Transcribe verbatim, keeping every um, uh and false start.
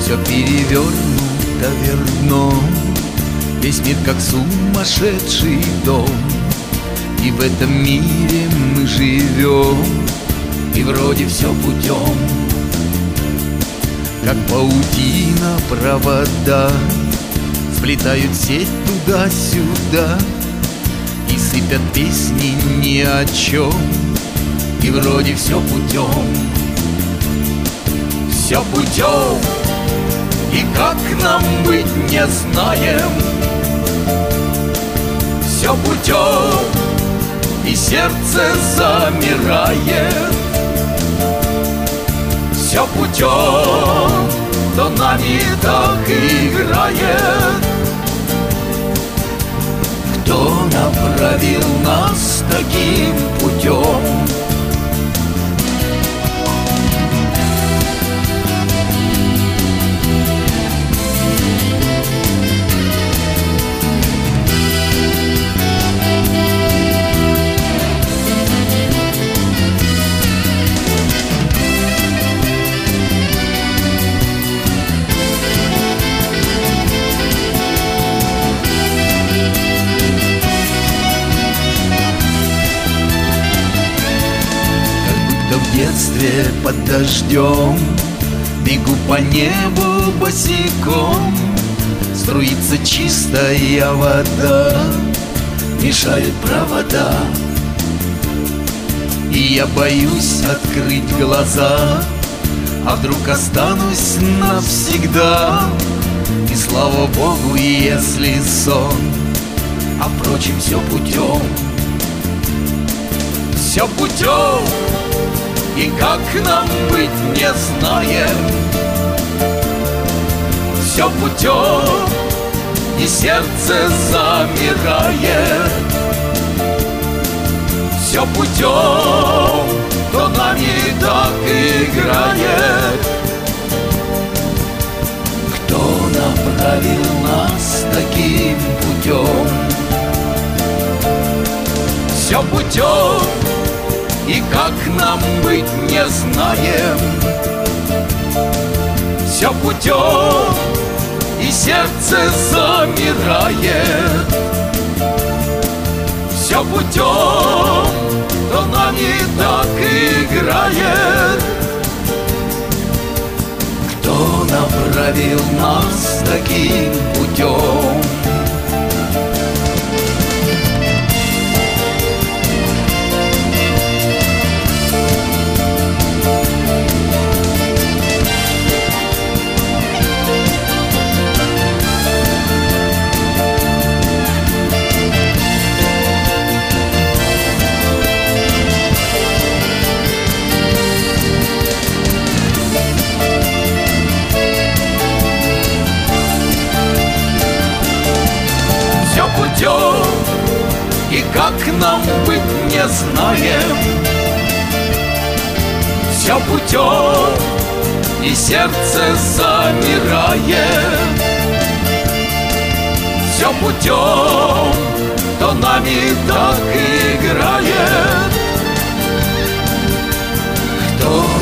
Все перевернуто вверх дном, весь мир как сумасшедший дом. И в этом мире мы живем, и вроде все путем. Как паутина провода сплетают сеть туда-сюда и сыпят песни ни о чем. И вроде все путем, все путем. И как нам быть, не знаем. Все путем, и сердце замирает. Все путем, то нами так играет. Кто направил нас таким путем? В детстве под дождем бегу по небу босиком. Струится чистая вода, мешают провода. И я боюсь открыть глаза, а вдруг останусь навсегда. И слава Богу, если сон, а впрочем все путем. Все путем. И как нам быть, не знаем. Все путем, и сердце замирает. Все путем, то нами так играет. Кто направил нас таким путем? Все путем. И как нам быть, не знаем. Все путем, и сердце замирает. Все путем, то нами так играет. Кто направил нас таким путем? И как нам быть, не знаем. Все путем, и сердце замирает. Все путем, то нами так играет. Кто